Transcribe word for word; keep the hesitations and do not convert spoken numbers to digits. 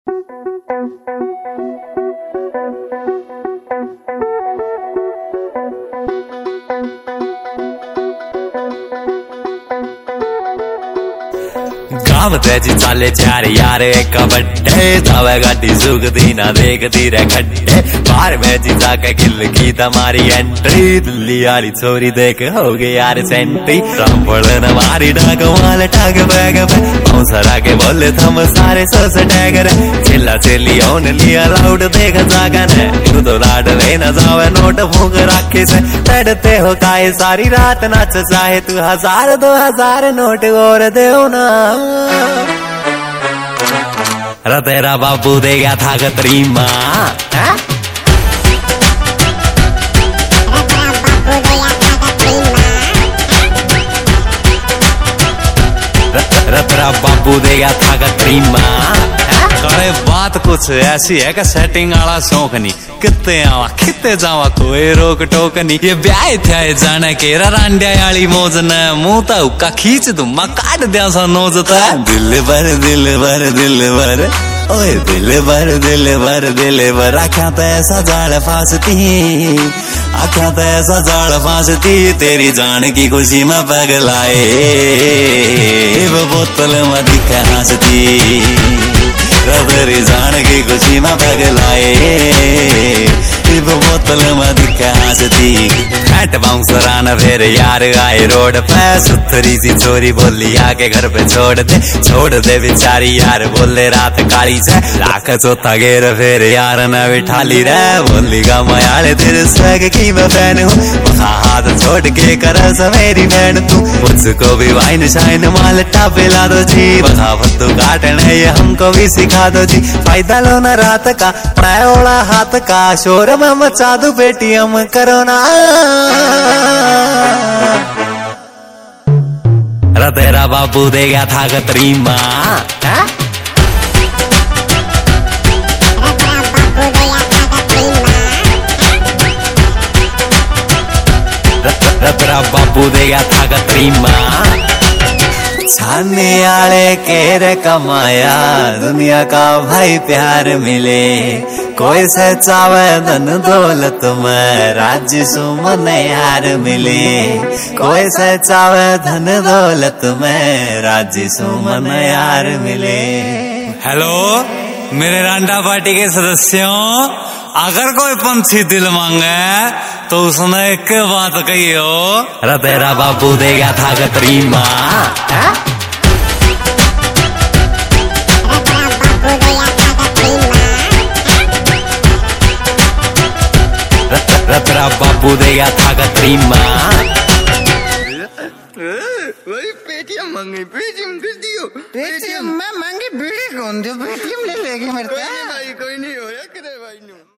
काम तेजी चाले चार यार एक बड्डे जावे गाड़ी सुखदी ना देखती रे खड्डे बाहर में जी जाके किल की तुम्हारी एंट्री दिल्ली वाली छोरी देख हो गई यार सेंट्री रामपुर न मारी डाक वाले टाग बैग पे बाउंसर आके बोले थम सारे सोस टैग रे चिल्ला चिल्ली ओन लिया लाउड देख जागा ने तू तो लाड ले न जावे नोट फूक रखे से बैठते हो काहे सारी रात नाच चाहे तू हजार दो हजार नोट और देओ ना रा तेरा बाबू दे गया था कतरी माँ तेरा बाबू दे गया था कतरी माँ करे बात कुछ ऐसी है कि सेटिंग वाला शौक नहीं कितने आवा कितने जावा कोई रोक टोक नहीं ये ब्याह थे जाने के रांडिया वाली मौज न मुंह तो उका खींच दूं मैं काट दिया सा नोज तो दिल भर दिल भर दिल भर ओए दिल भर दिल भर दिल भर आख्या तो ऐसा जाल फांसती आख्या तो ऐसा जाल फांसती तेरी जान की खुशी में पगलाए वो बोतल में दिखे हंसती तेरी जान की खुशी में पगलाए वो बोतल में दिखे हंसती फैट बाउंसर आना फिर यार आए रोड पे सुथरी सी चोरी बोली आके घर पे छोड़ दे छोड़ दे बेचारी यार बोले रात काली से लाख चौथा गेर फिर यार न बिठाली रे बोली गा मयाले तेरे स्वैग की मैं फैन हूँ हाथ छोड़ के कर मेरी बहन तू मुझको भी वाइन शाइन मालटा पिला दो जी बगावत तो काटने ये हमको भी सिखा दो जी फायदा लो ना रात का पैोड़ा हाथ का शोर में मचा दू पेटीएम करो ना रा तेरा बाबू दे गया था कतरी माँ तेरा बाबू दे गया था कतरी माँ छाने आले केर कमाया दुनिया का भाई प्यार मिले कोई से चावे धन दौलत में राज्य सुमन यार मिले कोई से चावे धन दौलत में राज्य सुमन यार मिले। हेलो मेरे रांडा पार्टी के सदस्यों अगर कोई पंछी दिल मांगे तो उसने एक बात कही हो रा तेरा बाबू दे गया था कतरी माँ तेरा बाबू दे गया था कतरी माँ वही पेटीएम मांगे पेटीएम कर दियो पेटीएम मैं मांगे बीड़ी कौन दो पेटीएम ले लेगी मेरे भाई कोई नहीं हो